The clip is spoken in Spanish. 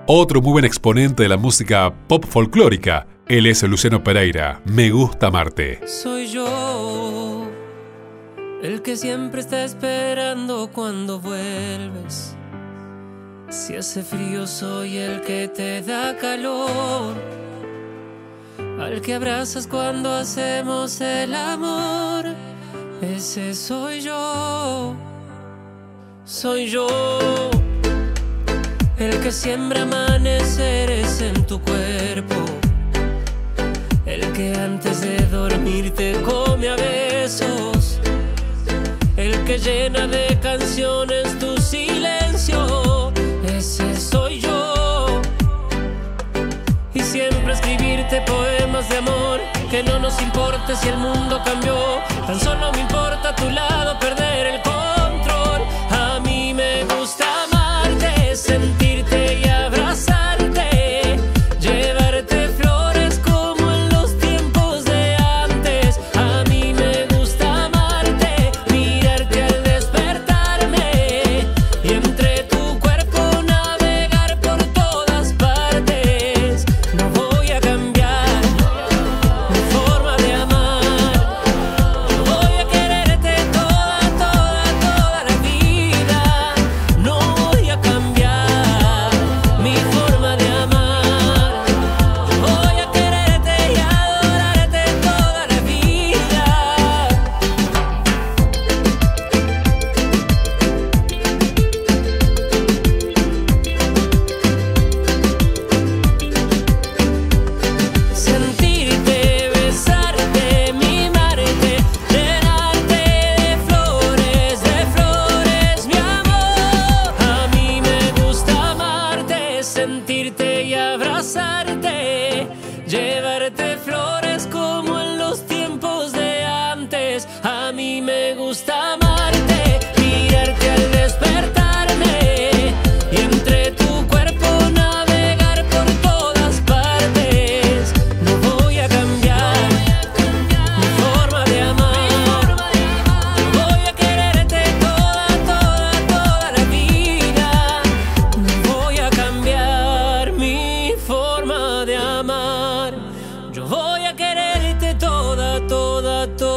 Otro muy buen exponente de la música pop folclórica. Él es Luciano Pereira. Me gusta amarte. Soy yo, el que siempre está esperando cuando vuelves. Si hace frío soy el que te da calor, al que abrazas cuando hacemos el amor. Ese soy yo. Soy yo, el que siembra amaneceres en tu cuerpo, el que antes de dormir te come a besos, el que llena de canciones tu silencio. Ese soy yo. Y siempre escribirte poemas de amor, que no nos importe si el mundo cambió, tan solo me importa a tu lado perder el control. A mí me gusta amarte, sentirte y abrazarte, llevarte flores como en los tiempos de antes. A mí me gusta amarte, mirarte al despertarme y entre tu cuerpo navegar por todas partes. No voy a cambiar mi forma de amar, yo voy a quererte toda, toda, toda la vida. No voy a cambiar mi forma de amar, yo voy a quererte y adorarte toda la vida. Sentirte, besarte, mimarte, llenarte de flores, mi amor. A mí me gusta amarte, sentirte y abrazarte, llevarte flores como en los tiempos de antes. A mí me gusta amarte, mirarte al despertarme y entre tu cuerpo navegar por todas partes. No voy a cambiar mi forma de amar, yo voy a quererte toda, toda, toda la vida. No voy a cambiar mi forma de amar, yo voy a quererte toda, toda, toda